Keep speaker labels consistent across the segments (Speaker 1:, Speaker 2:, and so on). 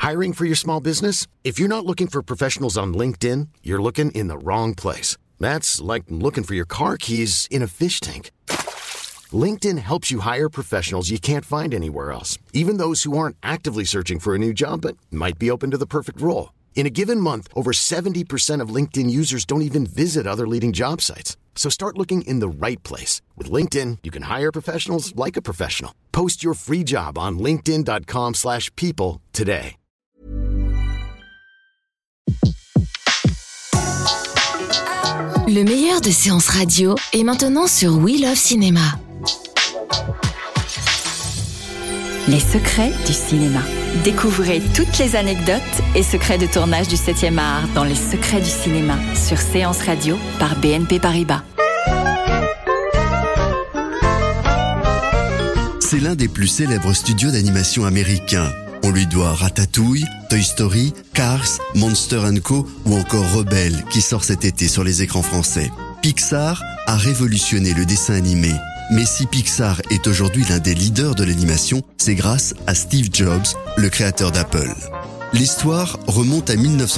Speaker 1: Hiring for your small business? If you're not looking for professionals on LinkedIn, you're looking in the wrong place. That's like looking for your car keys in a fish tank. LinkedIn helps you hire professionals you can't find anywhere else, even those who aren't actively searching for a new job but might be open to the perfect role. In a given month, over 70% of LinkedIn users don't even visit other leading job sites. So start looking in the right place. With LinkedIn, you can hire professionals like a professional. Post your free job on linkedin.com/people today.
Speaker 2: Le meilleur de séances radio est maintenant sur We Love Cinéma.
Speaker 3: Les secrets du cinéma. Découvrez toutes les anecdotes et secrets de tournage du 7e art dans Les secrets du cinéma sur Séance Radio par BNP Paribas.
Speaker 4: C'est l'un des plus célèbres studios d'animation américains. On lui doit Ratatouille, Toy Story, Cars, Monster & Co. ou encore Rebelle qui sort cet été sur les écrans français. Pixar a révolutionné le dessin animé. Mais si Pixar est aujourd'hui l'un des leaders de l'animation, c'est grâce à Steve Jobs, le créateur d'Apple. L'histoire remonte à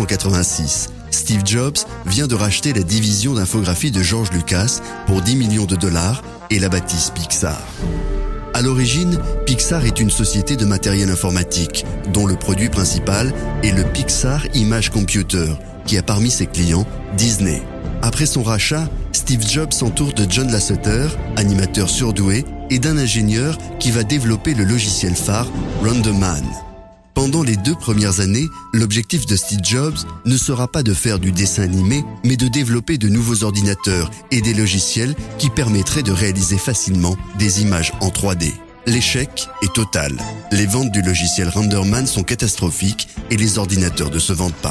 Speaker 4: 1986. Steve Jobs vient de racheter la division d'infographie de George Lucas pour $10 millions et la baptise Pixar. À l'origine, Pixar est une société de matériel informatique, dont le produit principal est le Pixar Image Computer, qui a parmi ses clients Disney. Après son rachat, Steve Jobs s'entoure de John Lasseter, animateur surdoué, et d'un ingénieur qui va développer le logiciel phare Random Man. Pendant les 2 premières années, l'objectif de Steve Jobs ne sera pas de faire du dessin animé, mais de développer de nouveaux ordinateurs et des logiciels qui permettraient de réaliser facilement des images en 3D. L'échec est total. Les ventes du logiciel Random Man sont catastrophiques et les ordinateurs ne se vendent pas.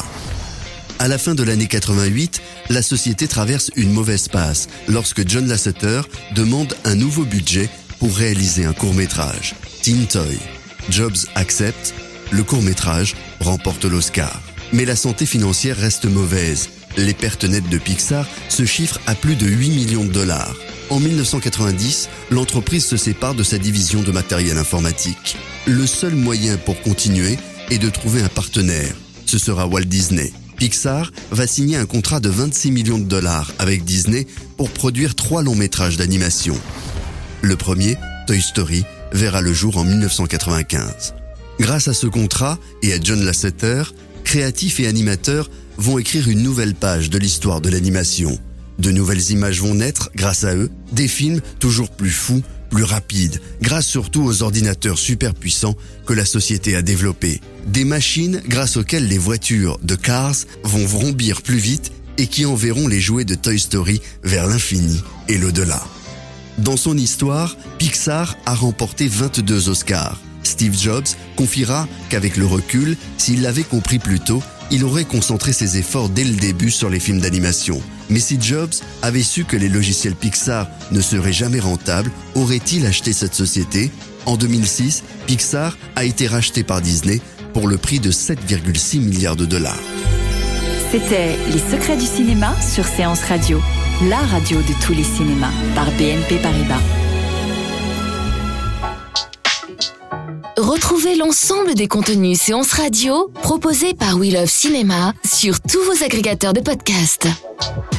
Speaker 4: À la fin de l'année 88, la société traverse une mauvaise passe lorsque John Lasseter demande un nouveau budget pour réaliser un court-métrage, Teen Toy. Jobs accepte, le court-métrage remporte l'Oscar. Mais la santé financière reste mauvaise. Les pertes nettes de Pixar se chiffrent à plus de $8 millions. En 1990, l'entreprise se sépare de sa division de matériel informatique. Le seul moyen pour continuer est de trouver un partenaire. Ce sera Walt Disney. Pixar va signer un contrat de $26 millions avec Disney pour produire 3 longs métrages d'animation. Le premier, Toy Story, verra le jour en 1995. Grâce à ce contrat et à John Lasseter, créatifs et animateurs vont écrire une nouvelle page de l'histoire de l'animation. De nouvelles images vont naître grâce à eux, des films toujours plus fous, plus rapides, grâce surtout aux ordinateurs super puissants que la société a développés. Des machines grâce auxquelles les voitures de Cars vont vrombir plus vite et qui enverront les jouets de Toy Story vers l'infini et l'au-delà. Dans son histoire, Pixar a remporté 22 Oscars. Steve Jobs confiera qu'avec le recul, s'il l'avait compris plus tôt, il aurait concentré ses efforts dès le début sur les films d'animation. Mais si Jobs avait su que les logiciels Pixar ne seraient jamais rentables, aurait-il acheté cette société ? En 2006, Pixar a été racheté par Disney pour le prix de $7,6 milliards.
Speaker 3: C'était Les secrets du cinéma sur Séance Radio, la radio de tous les cinémas, par BNP Paribas.
Speaker 2: Retrouvez l'ensemble des contenus Séance Radio proposés par We Love Cinéma sur tous vos agrégateurs de podcasts.